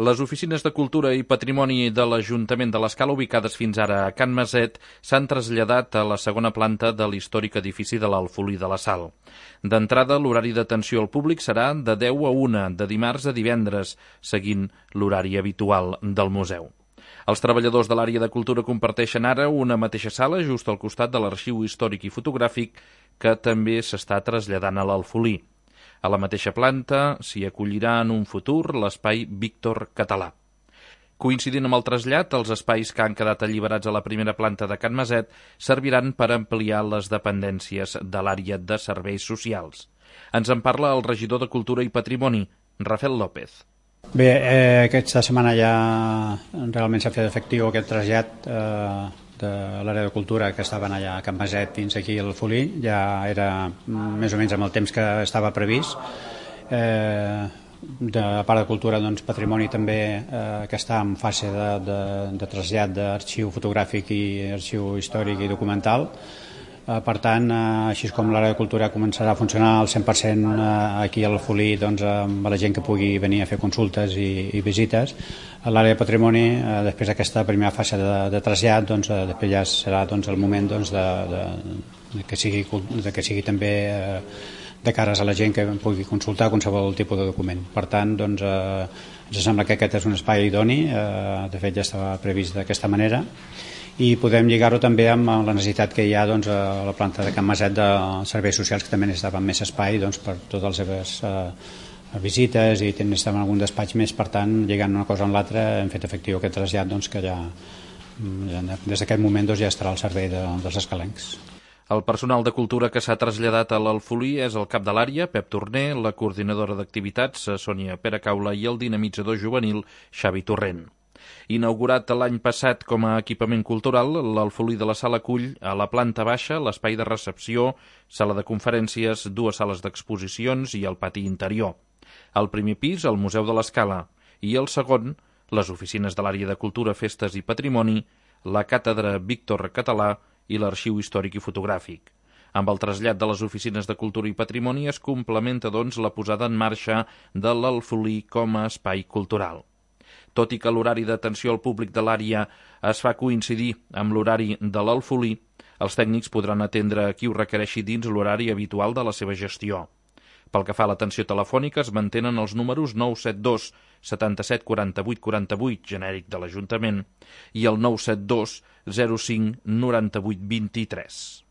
Les oficines de Cultura i Patrimoni de l'Ajuntament de l'Escala, ubicades fins ara a Can Maset, s'han traslladat a la segona planta de l'històric edifici de l'Alfolí de la Sal. D'entrada, l'horari d'atenció al públic serà de 10 a 1, de dimarts a divendres, seguint l'horari habitual del museu. Els treballadors de l'àrea de cultura comparteixen ara una mateixa sala just al costat de l'Arxiu Històric i Fotogràfic, que també s'està traslladant a l'Alfolí. A la mateixa planta s'hi acollirà en un futur l'espai Víctor Català. Coincidint amb el trasllat, els espais que han quedat alliberats a la primera planta de Can Maset serviran per ampliar les dependències de l'àrea de serveis socials. Ens en parla el regidor de Cultura i Patrimoni, Rafael López. Bé, aquesta setmana ja realment s'ha fet efectiu aquest trasllat de l'àrea de cultura que estaven allà a Can Maset fins aquí al Folí. Ja era més o menys amb el temps que estava previst. De part de cultura, doncs, patrimoni també, que està en fase de trasllat d'arxiu fotogràfic i arxiu històric i documental. Per tant, així com l'àrea de cultura començarà a funcionar al 100% aquí al Folí, doncs, amb la gent que pugui venir a fer consultes i visites, l'àrea de patrimoni, després d'aquesta primera fase de trasllat, doncs, després ja serà, doncs, el moment, doncs, de que sigui també de cares a la gent que pugui consultar qualsevol tipus de document. Per tant, doncs, ens sembla que aquest és un espai idoni, de fet ja estava previst d'aquesta manera, i podem lligar-ho també amb la necessitat que hi ha, doncs, a la planta de Can Maset de serveis socials, que també necessitaven més espai, doncs, per totes les seves visites i necessitaven algun despatx més. Per tant, lligant una cosa amb l'altra, hem fet efectiu aquest trasllat, doncs, que ja des d'aquest moment, doncs, ja estarà al servei dels escalencs. El personal de cultura que s'ha traslladat a l'Alfolí és el cap de l'àrea, Pep Torner, la coordinadora d'activitats, Sònia Peracaula, i el dinamitzador juvenil, Xavi Torrent. Inaugurat l'any passat com a equipament cultural, l'Alfolí de la Sal acull a la planta baixa l'espai de recepció, sala de conferències, dues sales d'exposicions i el pati interior. Al primer pis, el Museu de l'Escala, i al segon, les oficines de l'àrea de cultura, festes i patrimoni, la càtedra Víctor Català i l'Arxiu Històric i Fotogràfic. Amb el trasllat de les oficines de cultura i patrimoni es complementa, doncs, la posada en marxa de l'Alfolí com a espai cultural. Tot i que l'horari d'atenció al públic de l'àrea es fa coincidir amb l'horari de l'Alfolí, els tècnics podran atendre a qui ho requereixi dins l'horari habitual de la seva gestió. Pel que fa a l'atenció telefònica, es mantenen els números 972 77 48 48, genèric de l'Ajuntament, i el 972 05 98 23.